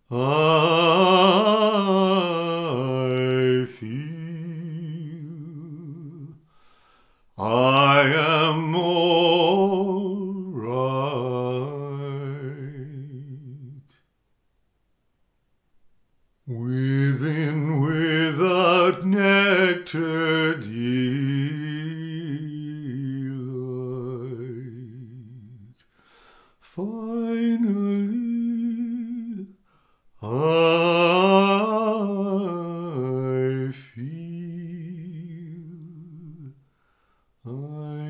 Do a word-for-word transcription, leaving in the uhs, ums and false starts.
I feel I am all right. Within, without nectar delight, finally I feel I